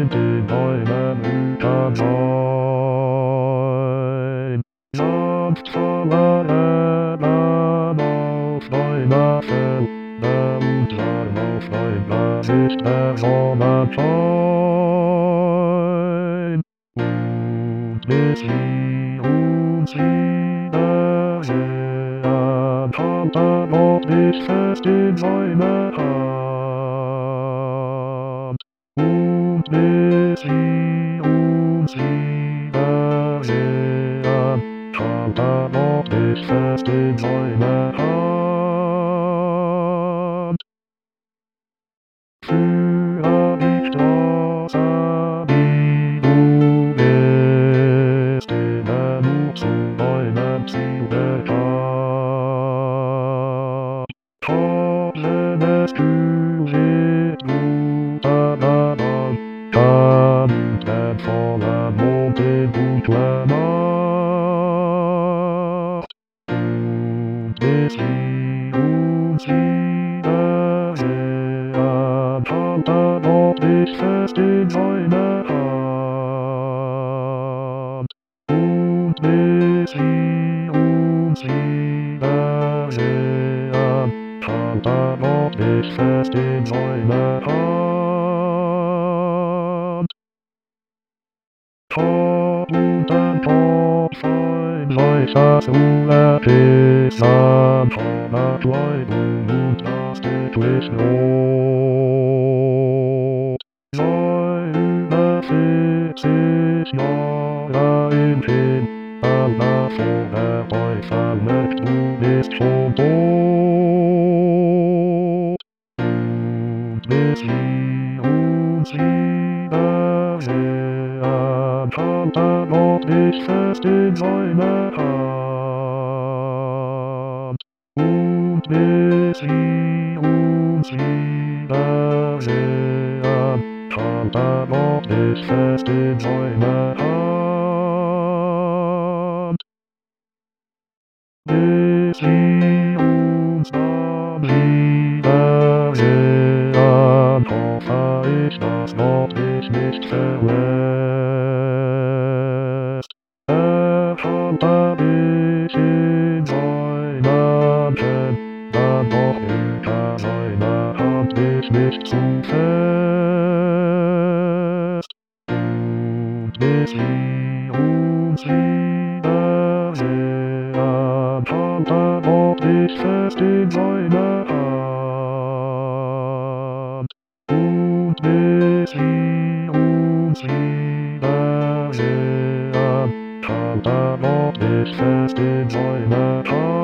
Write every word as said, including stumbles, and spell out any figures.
und den Bäumen überneun. Sonst voller Erde auf neuer Felder und warm auf neuer nicht mehr Sonnenschein. Und bis sie uns wiedersehen, kommt er noch nicht fest in seine Hand. Und bis sie uns wiedersehen, kommt er noch nicht fest in seine Hand. Für die Straße, die du gehst, immer nur zu deinem Ziel bekannt. Trotzdem es kühl wird, guter Mann, kann der voller Mond in dunkler Nacht. Und bis sie uns wiedersehen, kommt er noch nicht fest in seine Hand. Und bis sie uns wiedersehen, kommt er noch nicht fest in seine Hand. Kopf unter Kopf ein weicher Ruhekissen voller Kleidung und Plastik durch Not. Sei über vierzig Jahre im Hin, aber vor der Teufel merkt, du bist schon tot. Und bis sie uns wiedersehen, kommt er noch nicht fest in seine Hand. Und bis sie uns wiedersehen, kommt er noch nicht fest in seine Hand. Bis sie uns dann wiedersehen, hoffe ich, dass Gott dich nicht verlässt. Er halte dich in seinen Händen, doch über seine Hand dich nicht zu fest. Und bis sie uns wiedersehen, kommt er noch nicht fest in seine Hand. Und bis sie uns wiedersehen, kommt er noch nicht fest in seine Hand.